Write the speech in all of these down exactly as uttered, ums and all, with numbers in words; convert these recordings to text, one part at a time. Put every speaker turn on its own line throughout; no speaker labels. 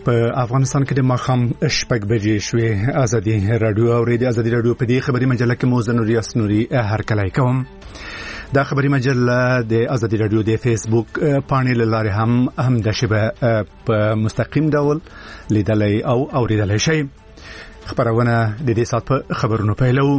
په افغانستان کې د ماښام شپږ بجې شوې. ازادي رادیو اوریدي. ازادي رادیو په دې خبري مجله کې موزه نوري اسنوري هر کله کوم. دا خبري مجله د ازادي رادیو د فیسبوک پاڼې لاره هم هم د شبه په مستقیم ډول لیدلای او اوریدلای شي. خبرونه د دې سات په خبرونو پیلو.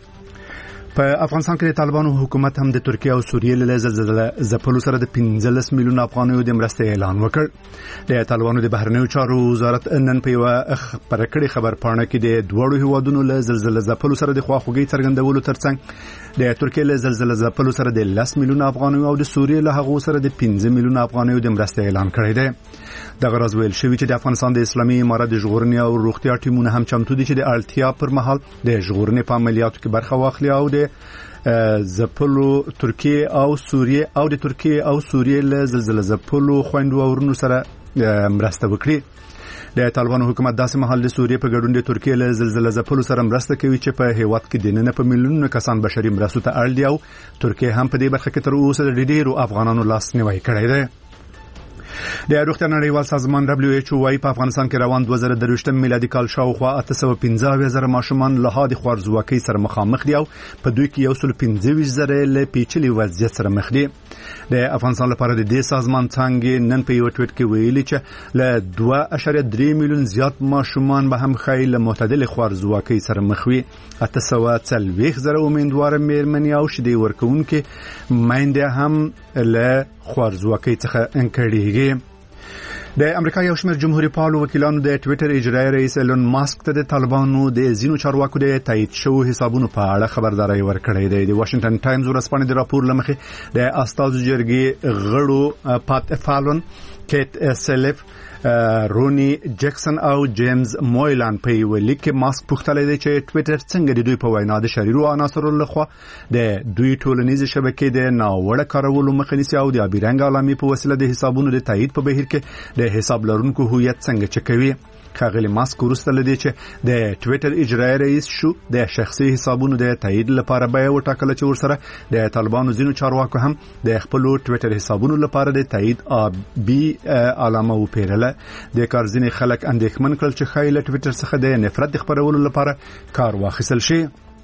په افغانستان کې د طالبانو حکومت هم د ترکیه او سوریې له زلزلې ځپلو سره د پنځلس میلیون افغانیو د مرستې اعلان وکړ. د طالبانو د بهرنیو چارو وزارت نن په یو خبرکړی خبر پاڼه کې د دوړو هیوادونو له زلزلې ځپلو سره د خواخوږي څرګندولو ترڅنګ د ترکیه له زلزلې ځپلو سره د لس میلیون افغانیو او د سوریې له هغو سره د پنځه میلیون افغانیو د مرستې اعلان کړی دی. د غرض ویل شوی چې د افغانستان د اسلامي امارت د ژغورنې او روغتیا ټیمونه هم چمتو دي چې د اړتیا پر مهال د ژغورنې په عملیاتو کې برخه واخلي او د ځپلو ترکیه او سوریې او د ترکیه او سوریې له زلزلې ځپلو خويندو او ورونو سره مرسته وکړي. د طالبانو حکومت داسې مهال د سوریې په ګډون د ترکیه له زلزلې ځپلو سره مرسته کوي چې په هیواد کې د نن په میلیونونو کسان بشري مرستو ته اړ دي او ترکیه هم په دې برخه کې تر اوسه د ډیرو افغانانو لاس نیوي کړی دی. د روغتیا نړیوال سازمان دبليو ایچ او وايي په افغانستان کې روان دوه زره درویشتم میلادي کال شاوخوا اته سوه پنځه اویا زره ماشومان له هادي خوارزواکۍ سره مخامخ دي او په دوی کې یو سل پنځه ویشت زره له پیچلي وضعیت سره مخ دي. د افغانستان لپاره د دې سازمان څنګه نن په یو ټویټ کې ویلي چې له دوه اعشاریه درې میلیون زیات ماشومان به هم خایل معتدل خوارزواکۍ سره مخ وي. اته سوه څلوېښت زره امیندوار مېرمنې او شیدې ورکوونکې میندې هم له خوارزواکۍ څخه انکړيږي. د امریکا یو شمېر جمهوریت پالو وکیلانو د ټویټر اجرایي رئیس ایلون ماسک ته د طالبانو د زینو چارواکو د تایید شوو حسابونو په اړه خبرداري ورکړې ده. د واشنگټن ټایمز ورسپانې د راپور لمخې د استازو جرګې غړو پات فالون کیت سلیف رونی جکسن او جیمز مویلان په یو لیک کې ماسک پوښتنه دی چې ټویټر څنګه د دوی په وینا د شریرو عناصرو لخوا د دوی ټولنیز شبکې د ناوړه کارولو مخه نیسي او د ابيرنګ علامې په وسیله د حسابونو د تایید په بهیر کې د حساب لرونکو هویت څنګه چکوي. خاغلی ماسک ورسته لدی چې د ټویټر اجرایي رئیس شو د شخصي حسابونو د تایید لپاره به وټاکل چې ورسره د طالبانو زینو چارواکو هم د خپل ټویټر حسابونو لپاره د تایید بي علامه وپیرله. د کارزینې خلک اندېښمن کړل چې خایله ټویټر څخه د نفرت خبرولو لپاره کار واخیستل شي.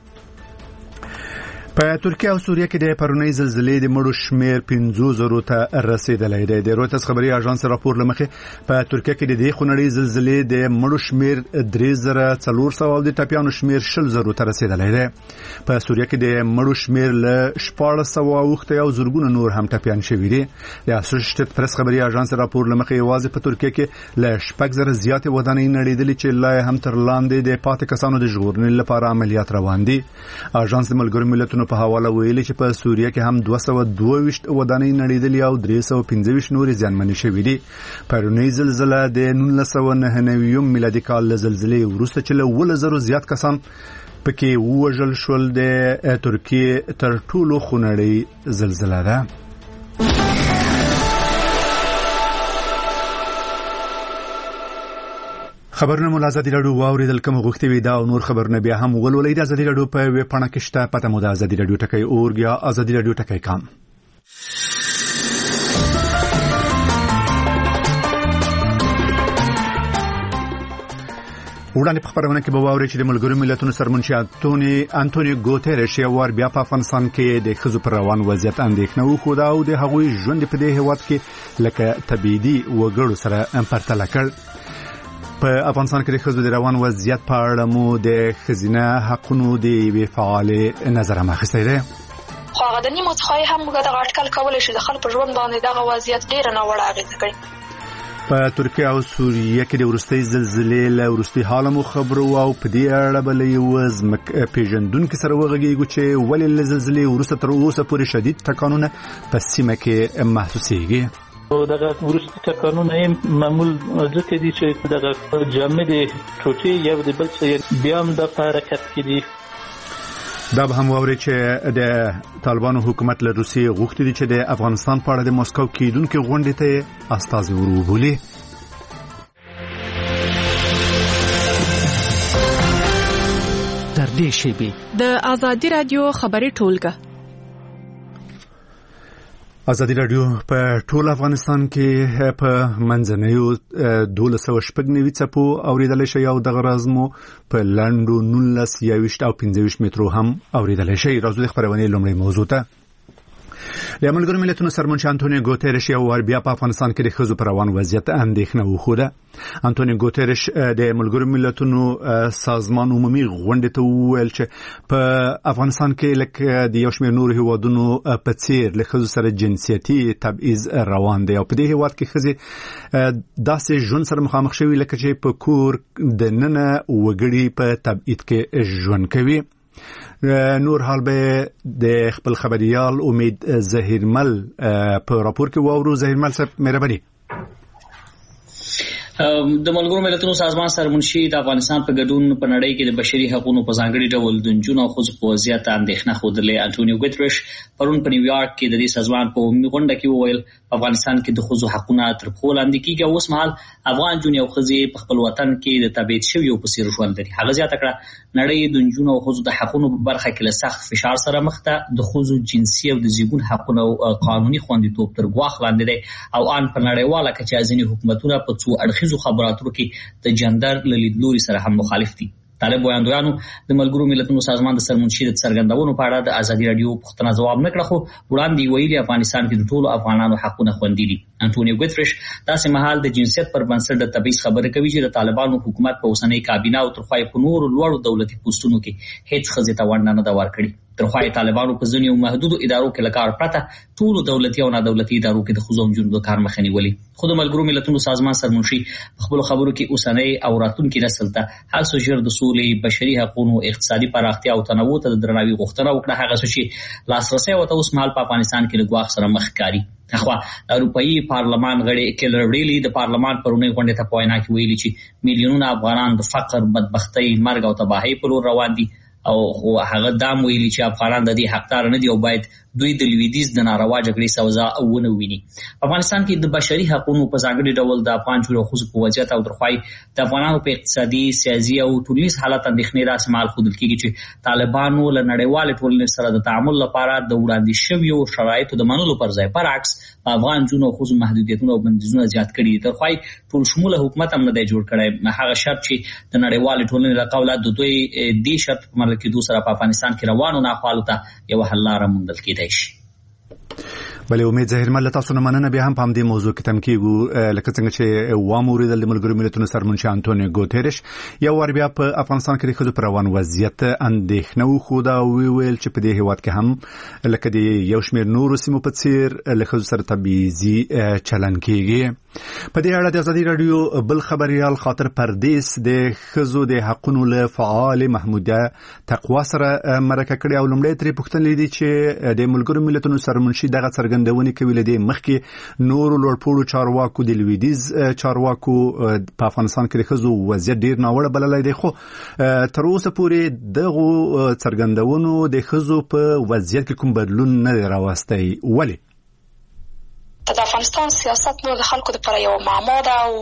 په ترکیه او سوریه کې د پرونی زلزلې د مړو شمیر پنځه زره ته رسیدلی دی. د رویټرز خبري اژانس راپور لمخې په ترکیه کې د دې خونړۍ زلزلې د مړو شمیر درې زره څلور سوه او د ټپيانو شمیر شل زره ته رسیدلی دی. په سوریه کې د مړو شمیر له شپاړس سوه اوښته او زرګونه نور هم ټپيان شوي دي. د اسوسییټډ پریس خبري اژانس راپور لمخې یوازې په ترکیه کې له شپږ زره زیاتې ودانۍ نړیدلې چې لا هم تر لاندې د پاتې کسانو د ژغورنې لپاره عملیات روان دي. اژانس د ملګرو ملتونو په حواله ویلي چې په سوریه کې هم دوه سوه دوه ویشت ودانۍ نړیدلې او درې سوه پنځه ویشت نورې زیانمنې شوې دي. پرونی زلزلہ د نولس سوه نهه نوي میلادي کال له زلزلې وروسته چې له اووه زره زیات کسان پکې ووژل شول د ترکیه تر ټولو خونړۍ زلزلہ ده. خبرونه مو ازادي رادیو واوریدل کوم غوښتي وي دا او نور خبرونه بیا هم ولولئ. د ازادي رادیو په ویب پاڼه کې شته پته مو د ازادي رادیو ټکی اورګ یا ازادي رادیو ټکی کام. وړاندې په خبرونه کې به واوري چې د ملګرو ملتونو سرمنشي انټونی انټونی ګوتيرش یو ور بیا په افغانستان کې د خزو پر روان وضعیت اندېښنه وکړه او د هغوی ژوند په دې هیواد کې لکه تبعیدي وګړو سره پرتله کړ. په افغانستان کې د خزو د روان وضعیت په اړه مو د خزینه حقونو د وی فعال نظر مخسته ده.
خو هغه د نیمه څخه هم موږ د اټکل کولای شو د خلکو ژوند باندې دغه وضعیت ډیر نه وړ اغیزه کوي.
په ترکیه او سوریه کې د ورستۍ زلزلې له ورستۍ حال مو خبرو او په دې اړه بل یو ځمک پیژندونکو سره وغږیږو چې ولې له زلزلې ورسته تر اوسه پورې شدید ټکانونه په سیمه کې محسوسېږي.
دغه ورسته ټکانونه یې معمول ځکه دي چې دغه جامد ټوټې یو د بل څه بیا هم د حرکت کې دي.
دا به هم ووري چې د طالبانو حکومت له روسیې غوښتي دي چې د افغانستان په اړه د مسکو کېدونکو غونډې ته استازي وروبولي.
تر دې شیبې
د ازادي رادیو خبري ټولګه
ازادي رادیو په ټول افغانستان کې په منځنیو دولس سوه شپږ نوي څپو اوریدل شي او د غرازمو په لندو نولس یوشت او پنځه مترو هم اوریدل شي. راځو د خبرونه لومړی موضوع ته. د ملګرو ملتونو سرمنشي انټونیو ګوتيرش یو ور بیا په افغانستان کې د ښځو پر روان وضعیت اندېښنه وښوده. انټونیو ګوتيرش د ملګرو ملتونو سازمان عمومي غونډې ته وویل چې په افغانستان کې لکه د یو شمېر نورو هیوادونو په څیر له ښځو سره جنسیتي تبعیض روان دی او په دې هیواد کې ښځې داسې ژوند سره مخامخ شوي لکه چې په کور د ننه وګړي په تبعیض کې ژوند کوي. نور حال به د خپل خبريال امید ظهیرمل په راپور کې وورو. ظهیرمل صاحب مهرباني.
د ملګرو ملتونو سازمان سرمنشي د افغانستان په ګډون په نړۍ کې د بشري حقوقو په ځانګړي ډول د نجونو او ښځو په وضعیت اندېښنه خوده. انټونیو ګوتيرش پرون په نیویارک کې د دې سازمان په عمومي غونډه کې وویل په افغانستان کې د ښځو حقوقونه تر پښو لاندې کیږي او اوس مهال افغان نجونې او ښځې په خپل وطن کې د تبعیض شویو په څیر ژوند لري. هغه زیاته کړه نړۍ د نجونو او ښځو د حقوقو په برخه کې له سخت فشار سره مخ ده. د ښځو جنسي او د زیږون حقوقونه او قانوني خوندیتوب تر ګواښ لاندې دي او ان په نړیواله کچه ځینې حکومتونه په څو اړخیزو خبراتو کې د جندر لیدلوري سره هم مخالف دي. طالب وړاندویانو د ملګرو ملتونو سازمان د سرمنشي د څرګندونو په اړه د ازادي رادیو پوښتنه ځواب نه کړ، خو وړاندې ویلي افغانستان کې د ټولو افغانانو حقونه خوندي دي. انټونیو ګوتيرش داسې مهال د جنسیت پر بنسټ د تبعیض خبره کوي چې د طالبانو حکومت په اوسنۍ کابینه او ترخوای په نورو لوړو دولتي پوسټونو کې هیڅ ښځې ته ونډه نه ده ورکړې. ترخوای طالبانو په ځینو محدودو ادارو کې لکار پرته ټولو دولتي او نادولتي ادارو کې د ښځو او نجونو د کار مخه نیولې. خو د ملګرو ملتونو سازمان سرمنشي په خپلو خبرو کې اوسنۍ او راتلونکي نسل ته هر څه ژر د سولې، بشري حقوقو، اقتصادي پراختیا او تنوع ته د درناوي غوښتنه وکړه، هغه څه چې لاسرسي ورته اوس مهال په افغانستان کې له ګواښ سره مخ ښکاري. اخوا د اروپאי پارلمان غړي کیلر ویلی د پارلمان پرونی غونډه ته په وینا کې ویلي چې میلیونونه افغانان د فقر، بدبختۍ، مرګ او تباہي په لور روان دي او هغه دام ویلي چې افغانان د دې حقدار نه دي او باید دوی د لویدیز د ناروا جګړې سوزا ونه ویني. په افغانستان کې د بشري حقوقو په ځانګړي ډول د افغان جوړو خصوصي په وضعیت او درخوای د افغانانو په اقتصادي، سیاسي او ټولنیز حالت اندېښنې را سمال خودل کېږي چې طالبانو له نړیوال ټولنې سره د تعامل لپاره د وړاندې شویو شرایطو د منلو پر ځای برعکس په افغان جوړو خصوصي محدودیتونه او بندیزونه زیات کړي. درخوای ټول شموله حکومت هم نه دی جوړ کړی. هغه شرط چې د نړیوال ټولنې له قوله د دوی دې شرط په ملک کې دوسرا په افغانستان کې روانو ناخوالو ته یو حل لاره موندل کېدای شي.
بلې امید ظهیرمل تاسو نه مننه. بیا هم په همدې موضوع کې تم کېږو لکه څنګه چې واموریدل د ملګرو ملتونو سرمنشي انټونیو ګوتيرش یو ور بیا په افغانستان کې د ښځو پر روان وضعیت اندېښنه وښوده او ویل چې په دې هیواد کې هم لکه د یو شمېر نورو سیمو په څیر له ښځو سره تبعیضي چلن کېږي. په دې اړه د ازادي رادیو بل خبريال خاطر پردیس د ښځو د حقوقو له فعال محموده تقوا سره مرکه کړې او لومړی ترې پوښتنه لیدي چې د ملګرو ملتونو سرمنشي دغه څرګندونې کوي لدې مخکې نورو لوړپوړو چارواکو د لویدیز چارواکو په افغانستان کې د ښځو وضعیت ډیر ناوړه بللی دی، خو تر اوسه پورې دغه څرګندونو د ښځو په وضعیت کې کوم بدلون نه دی راوستی. ولې؟
د افغانستان سیاست نو د خلکو لپاره یو معما ده او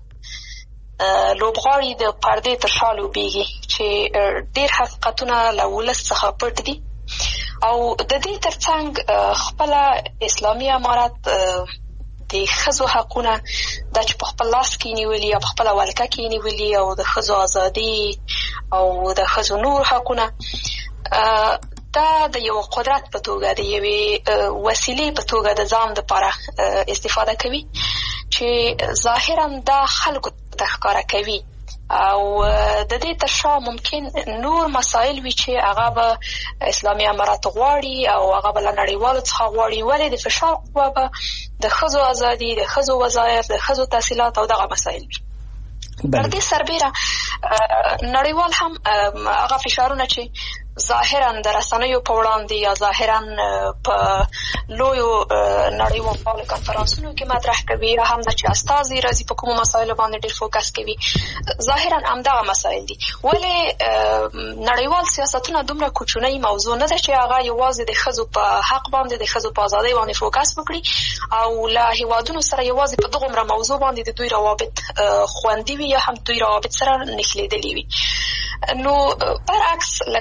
لوبغاړي د پردې تر شا لوبېږي چې ډیر حقیقتونه له ولس څخه پټ دي او د دې ترڅنګ خپل اسلامي امارت د ښځو حقونه د چې په خپل لاس کې نیولي او په خپل ولکه کې نیولي او د ښځو ازادي او د ښځو نور حقونه دا د یو قدرت په توګه د یوې وسیلې په توګه د ځان لپاره استفاده کوي چې ظاهرا دا خلکو ته ښکاره کوي او د دې تر شا ممکن نور مسائل وي چې هغه به اسلامي امارت غواړي او هغه به له نړیوالو څخه غواړي. ولې د فشار قوه به د ښځو ازادي، د ښځو وظایف، د ښځو تحصیلات او دغه مسائل وي. پر دې سربیره نړیوال هم هغه فشارونه چې ظاهرا د رسنیو په وړاندې یا ظاهرا په لویو نړیوالو کنفرانسونو کې مطرح کوي یا هم چې استازي راځي په کومو مسایلو باندې ډېر فوکس کوي، ظاهرا همدغه مسایل دي. ولې نړیوال سیاستونه دومره کوچنۍ موضوع نه ده چې هغه یوازې د ښځو په حق باندې، د ښځو په ازادۍ باندې فوکس وکړي او له هیوادونو سره یوازې په دغومره موضوع باندې د دوی روابط خوندي وي یا هم دوی روابط سره نښلېدلي وي. نو برعکس لکه څنګه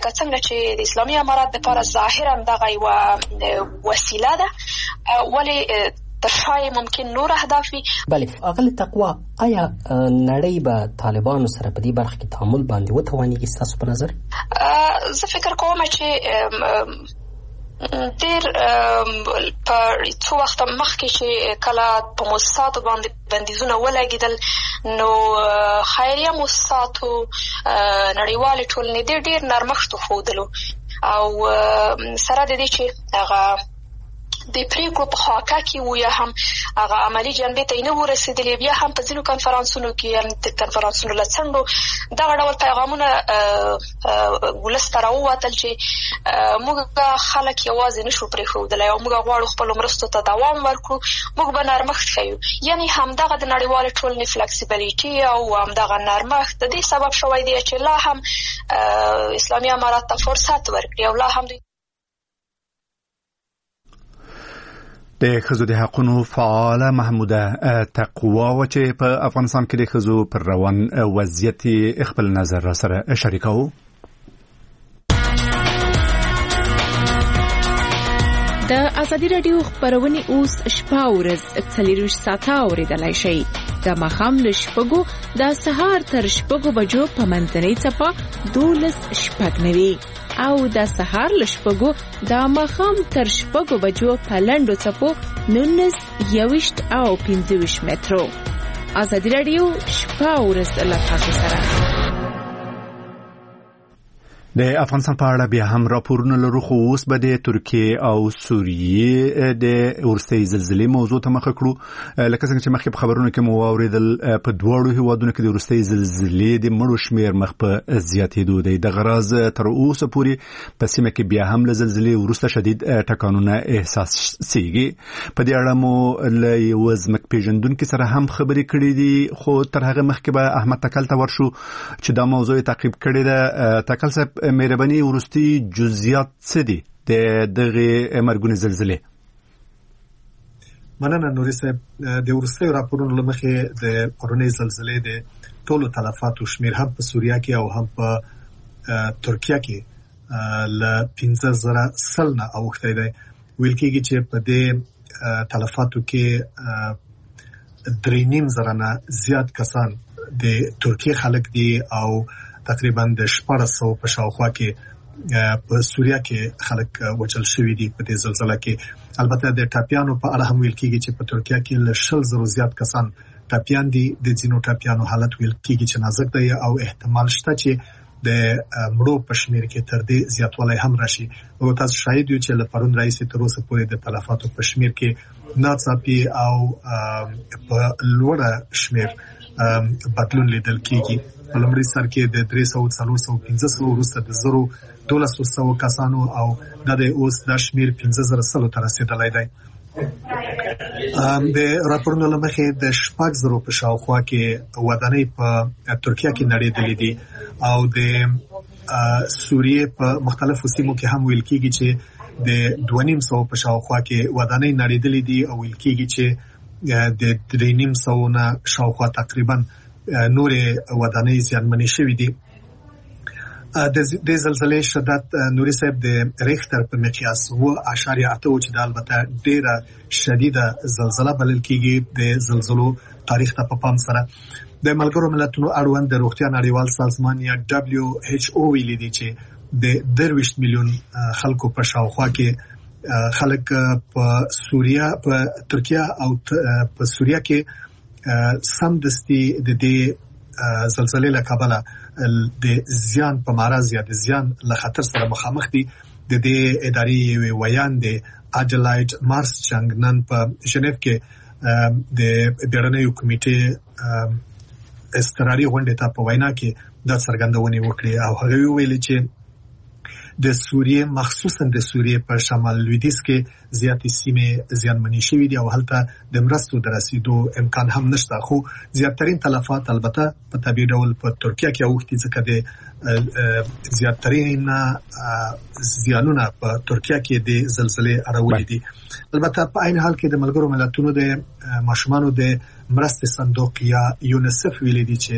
چې د اسلامي امارات لپاره ظاهرا دغه یو وسیله ده ولې ترشای ممکن نور اهداف وي.
بله اغل تقوا آیا نړۍ به طالبانو سره په دې برخه کې تعامل باندې وتوانیږي ستاسو په نظر؟
زه فکر کوم چې ډېر په څو وخت مخکې چې کله په موسساتو باندې بندیزونه ولګېدل نو خیریه موسساتو نړیوالې ټولنې ډېر ډېر نرمښت وښودلو او سره د دې چې هغه د پریکړو په خواکه کې و یا هم هغه عملی جنبې ته نه ورسېدلې بیا هم په ځینو کنفرانسونو کې یعنې د کنفرانسونو له څنډو دغه ډول پیغامونه ولس ته راووتل چې موږ خلک یوازې نشو پرېښودلی او موږ غواړو خپلو مرستو ته دوام ورکړو موږ به نرمښت ښیو یعنې همدغه د نړیوالې ټولنې فلکسیبلیټي او همدغه نرمښت د دې سبب شوی دی چې لا هم اسلامي امارات ته فرصت ورکړي او لا هم دوی
د ښځو د حقونو فعاله محموده تقوا و چې په افغانستان کې د ښځو پر روان وضعیت خپل نظر را سره شریکاو.
د ازادي رادیو خبرونه اوس شپه ورځ څلور ساعته اوریدلای شي د مخام له شپږو د سهار تر شپږو بجو په منځنۍ څپه دولس شپږ نوي او د سهار له شپږو د مخام تر شپږو بجو په لنډو څپو نونس یوشت او پنځه ویشت مترو. ازادي رادیو شپه ورځ له تاسو سره.
د افغانستان په اړه بیا هم راپورونه لرو خو اوس به د ترکیه او سوریې د ورستۍ زلزلې موضوع ته مخه کړو. لکه څنګه چې مخکې په خبرونو کې مو واورېدل په دواړو هیوادونو کې د ورستۍ زلزلې د مړو شمېر مخ په زیاتېدو دی. دغه راز تر اوسه پورې په سیمه کې بیا هم له زلزلې وروسته شدید ټکانونه احساسېږي. په دې اړه مو له یوه ځمکپېژندونکي سره هم خبرې کړې دي خو تر هغه مخکې به احمد تکل ته ورشو چې دا موضوع تعقیب کړې ده. تکل صاحب مهرباني ورستي جزئیات څه دي د دغه مرګونې زلزلې؟
مننه نوري صاحب. د ورستي راپورونو لمخې د پرونی زلزلې د ټولو تلفاتو شمیر هم په سوریه کې او هم په ترکیه کې ل پنځه زره سلنه اوخته دی. ویل کېږي چې په دې تلفاتو کې درې نیم زره نه زیات کسان د ترکیه خلک دي او تقریبا د شپږ سوه په شاوخوا کې په سوریه کې خلک وچل شوي دي په دې زلزلې کې. البته د ټاپیانو په اړه هم ویل کېږي چې په ترکیه کې له شل زرو زیات کسان ټاپیان دي. د ځینو ټاپیانو حالت ویل کېږي چې نازک دی او احتمال شته چې د مړو په شمیر کې تر دې زیاتوالی هم راشي. او تاسو شاهد یو چې له پرون راځي تر اوسه پورې د تلفاتو په شمیر کې ناڅاپي او په لوړه شمیر بدلون لیدل کېږي. په لومړي سر کې د درې سوه څلور سوه پنځه سوه وروسته د زرو دولس سوه کسانو او د اوس د شمیر پنځه زره سلو ته رسیدلی دی. د راپورونو له مخې د شپږ زرو په شاوخوا کې ودانۍ په ترکیه کې نړېدلې دي او د سوریې په مختلفو سیمو کې هم ویل کېږي چې د دوه نیم سوه په شاوخوا کې ودانۍ نړېدلې دي او ویل کېږي چې د درې نیم سوه نه شاوخوا تقریبا نورې ودانۍ زیانمنې شوې دي. د زلزلې شدت نوري صاحب د ریختر په مقیاس اووه اعشاریه اته و چې د البته ډېره شدیده زلزله بلل کېږي د زلزلو تاریخ ته په پام سره. د ملګرو ملتونو اړوند د روغتیا نړیوال سازمان یا دبلیو ایچ او ویلي دي چې د درویشت میلیون خلکو په شاوخوا کې خلک په سوریه په ترکیه او په سوریه کې سم دستی د دې زلزلې له کبله د زیان په معرض یا د زیان له خطر سره مخامخ دي. د دې ادارې ویان د اډلایډ مارس چنګ نن په ژنیف کې د بیړنیو کمیټې استراري غونډې ته په وینا کې د څرګندونې وکړې او هغه ویلي چې د سوریې مخصوصا د سوریې په شمال لویدیځ کې زیاتې سیمې زیانمنې شوې دي او هلته د مرستو د رسیدو امکان هم نشته. خو زیاترین تلفات البته په طبیعي ډول په ترکیه کې اوښتي ځکه د زیاترین زیانونه په ترکیه کې د زلزلې اړولې دي. البته په عین حال کې د ملګرو ملتونو د ماشومانو د مرستې صندوق یا یونیسف ویلي دي چې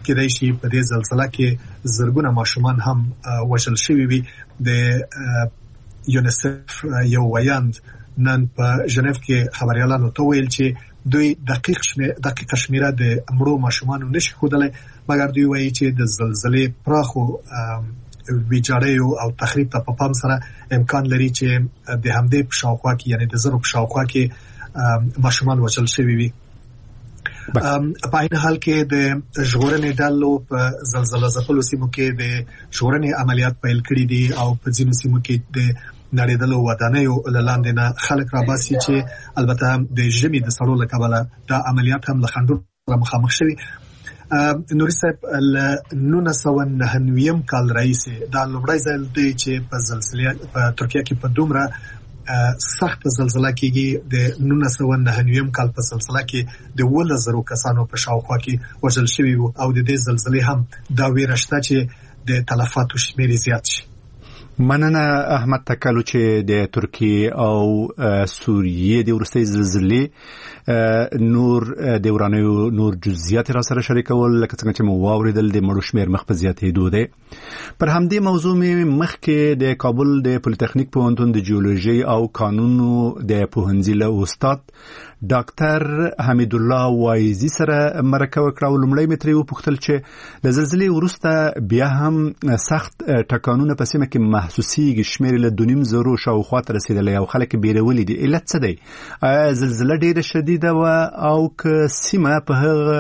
کېدای شي په دې زلزلہ کې زرګونه ماشومان هم وژل شوي وي. د یونیسف یو ویاند نن په ژنیف کې خبريالانو ته ویل چې دوی دقیق شمیر دقیق شمیره د مړو ماشومانو نشي ښودلی، مګر دوی وایي چې د زلزلې پراخو ویجاړیو او تخریب ته په پام سره امکان لري چې د همدې په شاوخوا کې یعنی د زرو په شاوخوا کې ماشومان وژل شوي وي. په عین حال کې د ژغورنې ډلو په زلزلہ ځپلو سیمو کې د ژغورنې عملیات پیل کړي دي او په ځینو سیمو کې د نړیدلو ودانیو لاندې نه خلک راباسي چې البته د ژمي د سړو له کبله دا عملیات هم له خنډونو سره مخامخ شوي. نوري صاحب له نولس سوه نهه نوي کال راهیسې دا لومړی ځل دی چې په زلزلې په ترکیه کې په دومره سخت زلزلہ کېږي. د نولس سوه نهه نوي کال په زلزلہ کې د ولس زرو کسانو په شاوخوا کې وژل شوي وو او د دې زلزلې هم دا ویره شته چې د تلفاتو شمېر زیات شي.
مننه احمد تکلو چې د ترکیه او سوریه د ورستۍ زلزلې نور د ورانیو نور جزئیات را سره شریکول، لکه څنګه چې مو واوریدل د مړو شمیر مخ په زیاتېدو دی. پر همدې موضوع مې مخکې د کابل د پولیټیکنیک پوهنتون د جیولوژي او قانونو د پوهنځي له استاد ډاکټر حمید الله وایزي سره مرکه وکړه. لومړی مې ترې وپوښتل چې د زلزلې وروسته بیا هم سخت ټکانونه په سیمه کې محسوسیږي، شمېر له دوه نیم زرو شاوخوا ته رسېدلی او خلک بیرولي دي. علت څه دی؟ آیا زلزله ډېره شدیده وه او که سیمه په هغه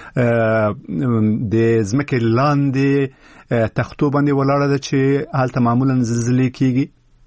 د ځمکې لاندې تختو باندې ولاړه ده چې هلته معمولا زلزلې کېږي؟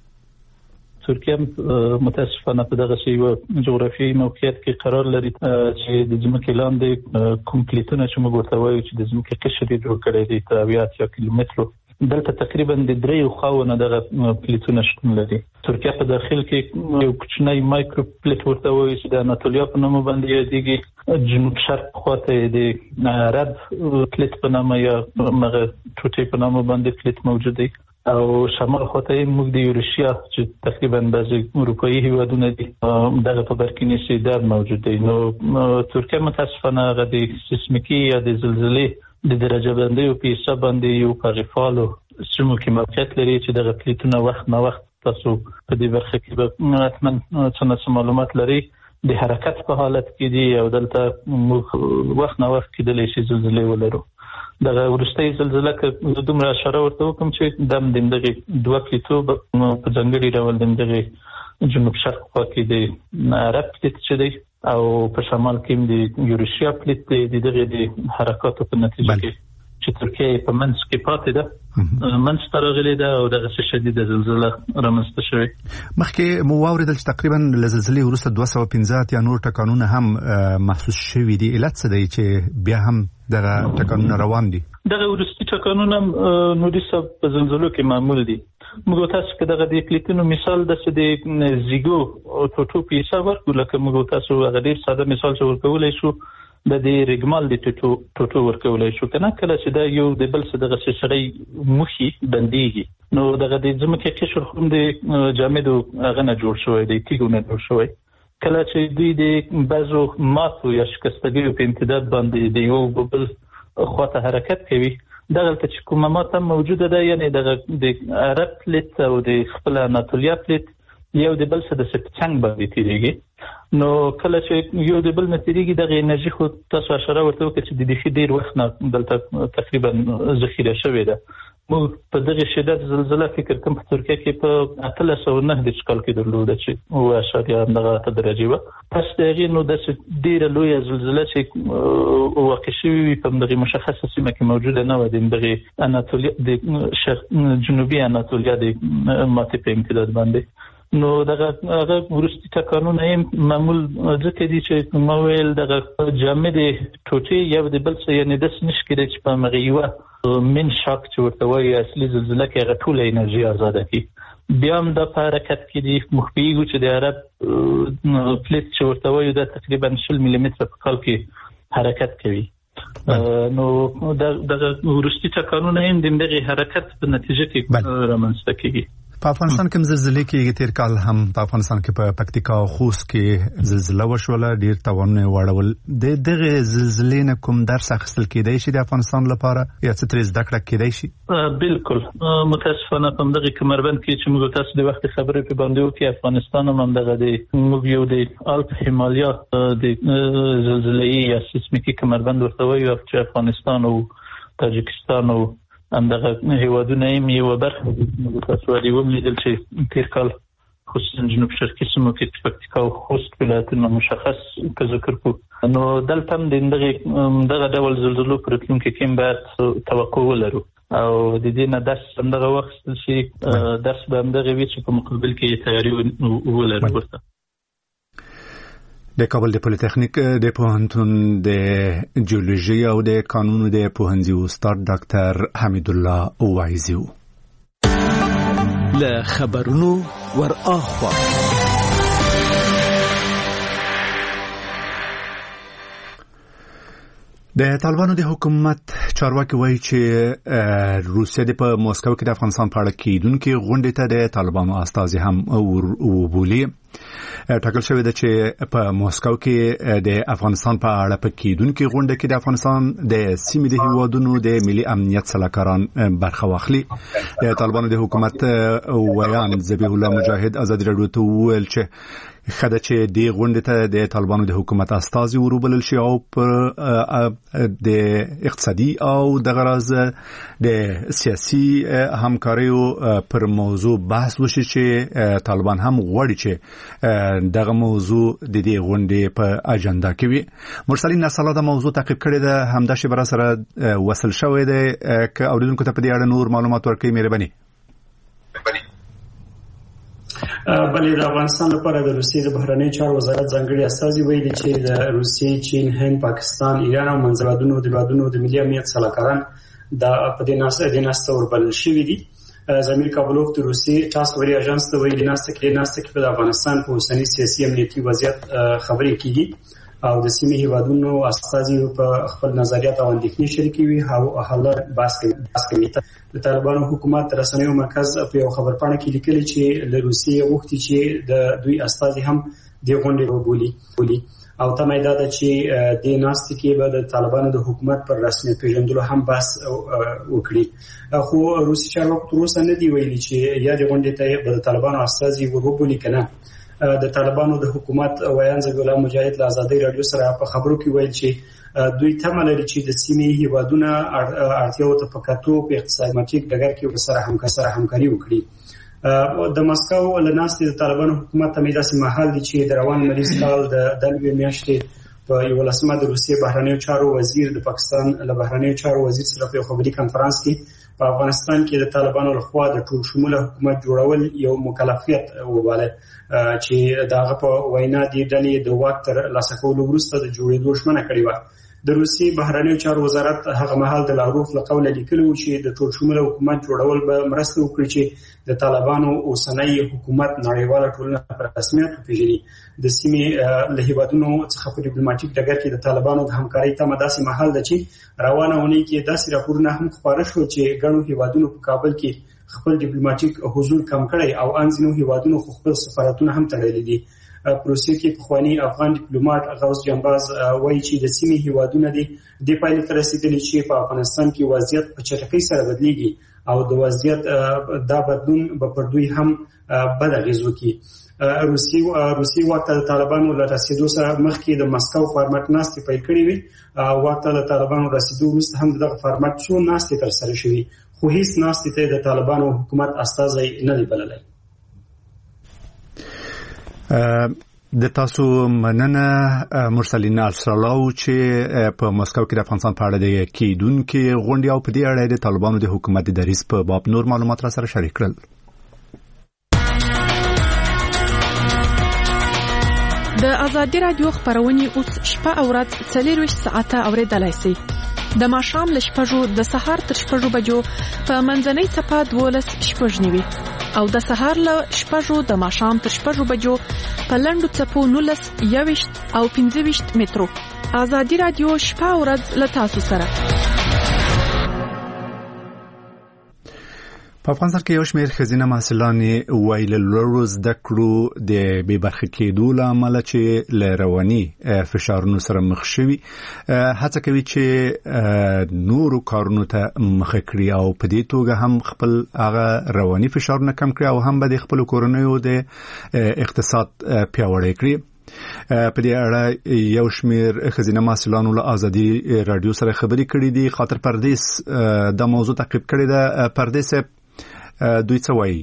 ترکیه متاسفانه په دغه یو جغرافیایي موقعیت کې قرار لري چې د ځمکې لاندې کوم پلیټونه چې موږ ورته وایو چې د ځمکې قشر یې جوړ کړی دی تر اویا اتیا کیلومترو، دلته تقریبا د دریو خواوو دغه پلیټونه شتون لري. ترکیه په داخل کې یو کوچنی مایکرو پلیټ ورته وایي چې د اناتولیا په نوم باندې یادېږي، جنوب شرق خواته د عرب پلیټ په نامه یا مغه ټوټې په نامه باندې پلیټ موجود دی او شمال خواته موږ د یورشیا چې تقریبا بعضی اروپایي هیوادونه دي دغه په برکینی سیدار موجود دی. نو ترکیه متاسفانه هغه د سیسمیکي یا د زلزلې د درجه بندۍ په حساب باندې یو پاغفالو سیمو کې موقعیت لري چې دغه پلیټونه وخت نه وخت تاسو په دې برخه کې به حتما څه معلومات لري د حرکت په حالت کې دي او دلته وخت نه وخت کېدلی شي زلزلې ولرو. دغه ورستۍ زلزلہ که دومره اشاره ورته وکم چې دم دغه دوه پلیټو په ځانګړي ډول دغه جنوب شرق خوا کې د عرب پلیټ چې دی او په شمال کې د یورشیا پلیټ دی. دغه د حرکاتو په نتیجه کې چې ترکیه په منځ کې پاتې ده منځ ته راغلې ده او دغه شدیده زلزلہ رامنځته شوې.
مخکې مو واوریدل چې تقریبا له زلزلې وروسته دوه سوه پنځه اتیا نور ټکانونه هم محسوس شوي دي. علت څه دی چې بیا هم دغه ټکانونه روان دي؟
دغه وروستي ټکانونه نوري صاحب په زلزلو کې معمول دي. موږ تاسو کې دغه د پلیټونو مثال د سده زیګو او ټوټو په حساب ورکو، لکه موږ تاسو هغه ډیر ساده مثال چې ورکولای شو د دې رګمال د ټوټو ټوټو ورکولای شو کنه کله چې دا یو د بل څه دغه سړی مخي بنديږي نو دغه د ځمکې قشر هم د جامدو هغه نه جوړ شوی دی تیګو نه جوړ شوی. کله چې دوی د بعضو ماتو یا شکستګیو په امتداد باندې د یو بل خواته حرکت کوي دغه چې کومه ماته موجوده ده یعنی دغه د عرب پلیټ او د خپل اناتولیا پلیټ یو د بل څه د څنګه باندې تیریږي. نو کله چې یو د بل نتیریږي دغه انرژي خو تاسو اشاره ورته وکړه چې د دې ډیر وخت نه دلته تقریبا ذخیره شوې ده. موږ په دغه شدت زلزلہ فکر کوم په ترکیه کې په اتلس سوه نهه د کال کې درلوده چې او اشاریه دغه ته درجه و پس دغه نو د ډیره لوی زلزلہ چې واقع شوی په دغه مشخصه سیمه کې موجوده نه و د دغه اناتولیا د شرق جنوبي اناتولیا د ماته په امتداد باندې. نو دغه هغه ورستي ټکانونه یې معمول ځکه دي چې مویل دغه جامد ټوټي یا د بل څه یعنی د سنشکره چې په مغیوه من شاک چې ورته وایي اصلي زلزلہ کې هغه ټول انرژي آزاده کی بیا هم د حرکت کې دي مخبيګو چې د عرب پلیټ چې ورته وایي د تقریبا شل ملي متر په کال کې حرکت کوي. نو دغه ورستي ټکانونه هم د دغه حرکت په نتیجه کې رامنځته کیږي.
په افغانستان کې زلزلې کې تیر کال هم په افغانستان کې په پکتیکا او خوست کې زلزلہ وشوله، ډیر تاوانونه واړول. د دغه زلزلې نه کوم درس اخیستل کېدای شي د افغانستان لپاره یا څه ترې زده کړه کېدای شي؟
بالکل متاسفانه په دغه کمربند کې چې موږ تاسو د وخت خبرې په باندې وکړو، افغانستان هم دغه د موږ یو د الپ هیمالیا د زلزلې یا سیسمیکي کمربند ورته وایو چې افغانستان او تاجکستان او همدغه هیوادونه یې یو برخه د تاسو لري ولیدل چې تیر کال خصوصا جنوب شرقي سیمو کې پکتیکا او خوست ولایتونه مشخص که ذکر کو، نو دلته هم دغه دغه ډول زلزلو پر راتلونکي کې باید توقع ولرو او د دې نه درس همدغه وخت چې درس به همدغه وي چې په مقابل کې تیاری ولرو. ورته
د کابل د پولیټیکنیک د پوهنتون د جیولوژي او د قانونو د پوهنځي استاد ډاکټر حمید الله وایزي
له خبرونو ور اخوا.
د طالبانو د حکومت چارواکي وایي چې روسیه د په موسکو کې د افغانستان په اړه کېدونکې غونډې ته د طالبانو استازي هم وبولي. ټاکل شوی ده چې په موسکو کې د افغانستان په اړه په کېدونکې غونډه کې د افغانستان د سیمې د هیوادونو د ملي امنیت سلاکاران برخه واخلي. د طالبانو د حکومت ویان ذبیح الله مجاهد ازادي راډیو ته وویل چې خدای چې د غونډې ته د طالبانو د حکومت استازي وروبلل شي او پر د اقتصادي او د غرض د سیاسي همکاریو پر موضوع بحث وشي چې طالبان هم غواړي چې دغه موضوع د دې غونډې په اجنډا کې وي. مرسلین نساله د موضوع تعقیب کړي ده، همدا شی بر سره وصل شوی دی که اوریدونکو ته په دې اړه نور معلومات ورکړي. مهرباني.
بلې د افغانستان لپاره د روسیې د بهرنیو چارو وزارت ځانګړي استازي ویلي چې د روسیې، چین، هند، پاکستان، ایران او منځلادونو د هیوادونو د ملي امنیت سلاکاران د په دې ناسته د ناسته وربلل شوي دي. زمیر کابلوف د روسیې ټاس وری اژانس ته ویلي ناسته کې ناسته کې په افغانستان په اوسنی سیاسي امنیتي وضعیت خبرې کیږي او د سیمې هیوادونو استازي په خپل نظریات او اندېښنې شریکوي او حل بحث کوي. د طالبانو حکومت رسنیو مرکز په یو خبرپاڼه کې لیکلي چې له روسیې غوښتي چې د دوی استازي هم د غونډې وبولي او تمه ده چې د ناست کې به د طالبانو د حکومت پر رسمیت پیژندلو هم بحث وکړي. خو روسي چارواکو تر اوسه نه دی ویلي چې یا د غونډې ته به د طالبانو استازي وبولي کنه. د طالبانو د حکومت ویان ذبیح الله مجاهد له ازادي رادیو سره په خبرو کې ویل چې دوی تمه لري چې د سیمې هیوادونه اړتیاو ته په کتو په اقتصادي ډګر کې سره همکاري همکاري وکړي. د مسکو له ناستې د طالبانو حکومت ته داسې مهال دي چې د روان مالیز کال د دلوي میاشتې په یولسمه د روسیې بهرنیو چارو وزیر د پاکستان له بهرنیو چارو وزیر سره په خبري کانفرنس کې په افغانستان کې د طالبانو لخوا د ټول شموله حکومت جوړول یو مکلفیت وباله چې داغه په وینا دی ډلې د واک تر لاسه کولو وروسته د جوړېدو شمنه کړې و. د روسي بهرنیو چارو وزارت هغه مهال د لاروف له قوله لیکلو چې د ټول شموله حکومت جوړول به مرسته وکړي چې د طالبانو اوسنۍ حکومت نړیواله ټولنه په رسمیت وپیژني. د سیمې له هیوادونو څخه په ډیپلوماټیک ډګر کې د طالبانو د همکارۍ تمه داسې مهال ده چې روانه ونی کې داسې راپورونه هم خبره شو چې ګڼو هیوادونو په کابل کې خپل ډیپلوماټیک حضور کم کړی او انځینو هیوادونو خپل سفارتونه هم تړلي دي. پروسې کې پخوانی افغان ډیپلوماټ غوث جنباز وایي چې د سیمې هیوادونه دي د پایلې تر رسیدلي چې په افغانستان کې وضعیت په چټکۍ سره بدلیږي او د وضعیت دا بدلون به پر دوی هم بد اغیز وکړي. روسي روسي وخت د طالبانو له رسیدو سره مخکې د مسکو فارمټ ناستې پیل کړې وي. وخت د طالبانو رسیدو وروسته هم دغه فارمټ څو ناستې تر سره شوي خو هیڅ ناستې ته د طالبانو حکومت استازی نه دی بللی.
د تاسو مننه مرسلین السلاو چې په مسکو کې د افغانستان په اړه د کېدونکې غونډې او په دې اړه د طالبانو د حکومت د دریځ په باب نور معلومات را سره شریک کړل.
د ازادي رادیو خبرونه اوس شپه او ورځ څلور ساعته اوریدلای شئ. د ماښام له شپږو د سهار تر شپږو بجو په منځنۍ صفه دولس شپږ نیوي او د سهار له شپږو د ماښام تر شپږو بجو په لنډو څپو نولس یويشت او پنځه ویشت مترو. ازادي رادیو شپه ورځ له تاسو سره.
په افغانستان کې یو شمېر ښځینه محصلان وایي له لوړو زده کړو د بې برخې کېدو له امله چې له رواني فشارونو سره مخ شوي هڅه کوي چې نورو کارونو ته مخه کړي او په دې توګه هم خپل هغه رواني فشارونه کم کړي او هم به د خپل کورنیو د اقتصاد پیاوړی کړي. په دې اړه یو شمېر ښځینه محصلانو له ازادي رادیو سره خبرې کړې دي. خاطر پردیس د موضوع تعقیب کړې ده. پردیس دوی څه وایي؟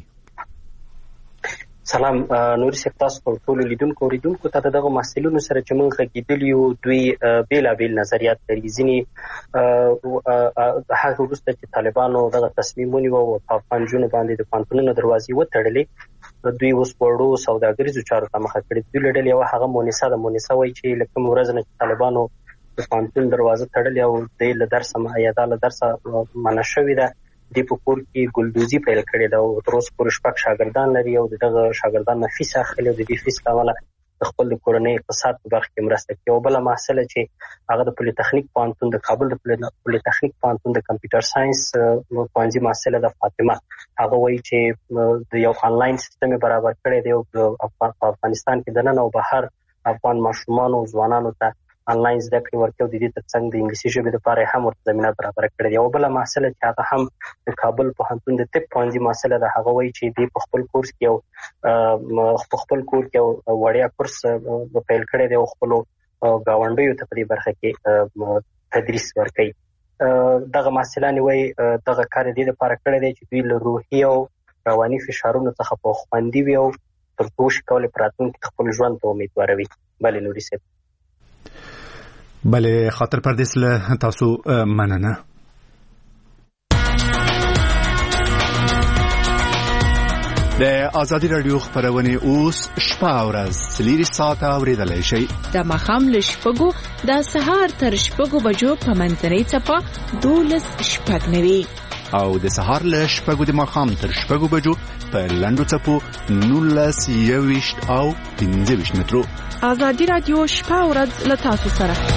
سلام نوري صاحب، تاسو ټول لیدونکو اوریدونکو ته دغه محصلینو سره چې موږ غږیدلی یو دوی بیلابیل نظریات لري. ځینې هغه وروسته چې طالبانو دغه تصمیم ونیو او په افغان جنونو باندې د پوهنتونونو دروازې وتړلې، دوی اوس وړو سوداګریزو چارو ته مخه کړې. دوی له ډلې یوه هغه مونیسه ده مونیسه وایي چې له کومې ورځې نه چې طالبانو د پوهنتون دروازه تړلې او دی له درسه یا دا له درسه منع شوې ده، د په کور کې ګلدوزي پیل کړې ده او تر اوسه پورې شپږ شاګردان لري او دغه شاګردان نه فیس اخلي او د دې فیس له امله د خپل د کورنۍ اقتصاد په برخه کې مرسته کوي. او بله محصله چې هغه د پولیتخنیک پوهنتون د کابل د پولیتخنیک پوهنتون د کمپیوټر ساينس پوهنځي محصله د فاطمه، هغه وایي چې د یو انلاین سیستم برابر کړی دی او په افغانستان کې دننه او بهر افغان ماشومان او ځوانانو ته انلاین زده کړې ورکوي. د دې ترڅنګ د انګلیسي ژبې لپاره هم ورته زمینه برابر کړې ده. او بله محصله چې هغه هم د کابل پوهنتون د طب پوهنځي محصله ده، هغه وایي چې دوی په خپل کورس کې یو په خپل کور کې یو وړیا کورس پیل کړی دی او خپلو ګاونډیو ته په دې برخه کې تدریس ورکوي. دغه محصلان وایي دغه کار دې لپاره کړی دی چې دوی له روحي او رواني فشارونو څخه په خوندي وي او تر څو شي کولی په راتلونکي خپل ژوند ته امیدواروي. بله نوري صاحب.
بله خاطر پردیس له تاسو مننه. د ازادي رادیو خبرونه اوس شپه او ورځ څلور ساعته اوریدلای شئ.
د ماښام له شپږو د سهار تر شپږو بجو په منځنۍ څپه دولس شپږ نوي
او د سهار له شپږو د ماښام تر شپږو بجو په لنډو څپو نولس یوویشت او پنځه ویشت مترو.
ازادي رادیو شپه او ورځ له تاسو سره.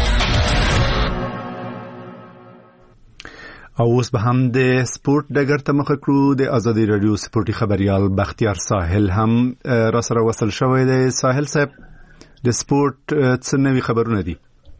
او اوس به هم د سپورت ډګر ته مخه کړو. د ازادي رادیو سپورتي خبريال بختیار ساحل هم را سره وصل شوی دی. ساحل صاحب، د سپورت څه نوي خبرونه دي؟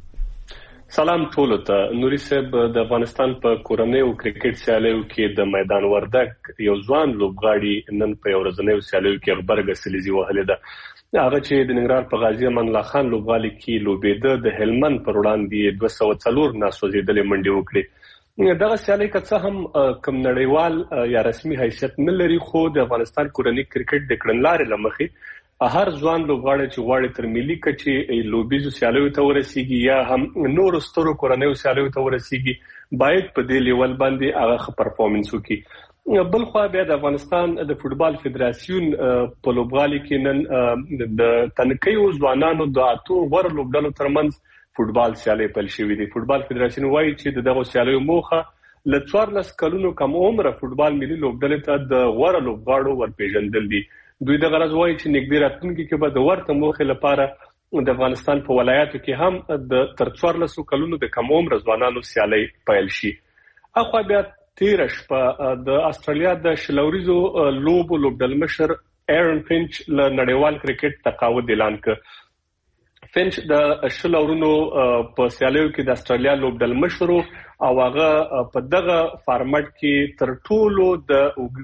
سلام ټولو ته. نوري صاحب، د افغانستان په کورنیو کرکټ سیالیو کې د میدان وردک یو ځوان لوبغاړي نن په یو ورځنیو سیالیو کې غبرګه سلیزي وهلې ده. هغه چې د ننګرهار په غازی امان الله خان لوبغالي کې لوبېده، د هلمند پر وړاندې دوه سوه څلور ناسوځېدلې منډې وکړې. دغه سیالي که څه هم کم نړیوال یا رسمي حیثیت نه لري، خو د افغانستان کورني کرکټ د کړنلارې له مخې هر ځوان لوبغاړی چې غواړي تر ملي کچې لوبیزو سیالیو ته ورسیږي یا هم نورو سترو کورنیو سیالیو ته ورسیږي، باید په دې لیول باندې هغه پرفورمنس وکړي. بل خو بیا د افغانستان د فوټبال فدراسیون په لوبغالي کې نن د تنکیو ځوانانو د اتو غوره لوبډلو ترمنځ فوټبال سیالي پیل شوې دي. فوټبال فدراسیون وایي چې دغه سیالیو موخه له څوارلس کلونو کم عمره فوټبال ملي لوبډلې ته د غوره لوبغاړو ورپېژندل دي. دوی د غرض وایي چې نږدې راتلونکي کې به د ورته موخې لپاره د افغانستان په ولایاتو کې هم د تر څوارلسو کلونو د کم عمره ځوانانو سیالي پیل شي. اخوا بیا تیره شپه د استرالیا د شلوریزو لوبو لوبډلمشر ایرن فینچ له نړیوال کرکټ تقاعد اعلان کړ. فینچ د شل اورونو په سیالیو کې د استرالیا لوبډلمشر او هغه په دغه فارمټ کې تر ټولو د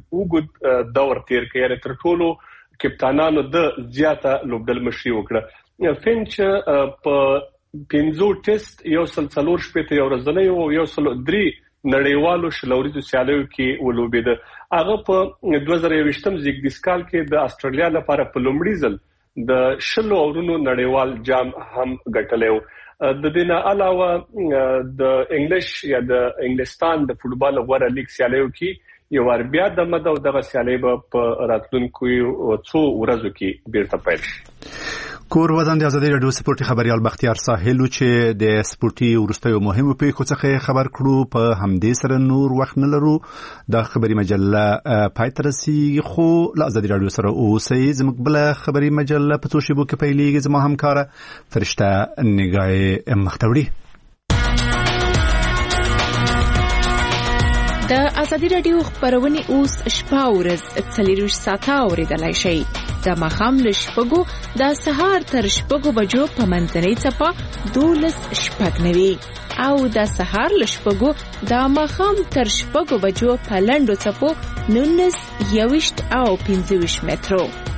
اوږد دور تیر کړی، یعنې تر ټولو کپتانانو د زیاته لوبډلمشري وکړه. فینچ په پنځو ټیسټ یو سل څلور شپېته یو ورځنیو او یو سل درې نړیوالو شلوریزو سیالیو کې ولوبېده. هغه په دوه زره یوویشتم زیږدیز کال کې د استرالیا لپاره په لومړي ځل د شلو اورونو نړیوال جام هم ګټلی و. د دې نه علاوه د انګلیش یا د انګلستان د فوټبال غوره لیګ سیالیو کې یو ور بیا د مده او دغه سیالي به په راتلونکو څو ورځو کې بیرته پیل شي.
کور وزن د ازادي رادیو سپورتي خبريال بختیار ساحل چې د سپورتي ورستیو مهمو پیښو څخه خبر کړو. په همدې سره نور وخت نه لرو د خبري مجله پای ته رسیږي، خو له ازادي رادیو سره اوسئ. زموږ بل خبري مجله په څو شیبو کې پیلېږي. زما همکاره فرشته نگاه مختوړي.
د ازادي رادیو خبرونه اوس شپه ورځ څلورویشت ساعته اوریدلای شئ د ماښام له شپږو د سهار تر شپږو بجو په منځنۍ څپه دولس شپږ نوي او د سهار له شپږو د ماښام تر شپږو بجو په لنډو څپو نولس یویشت او پنځه ویشت مترو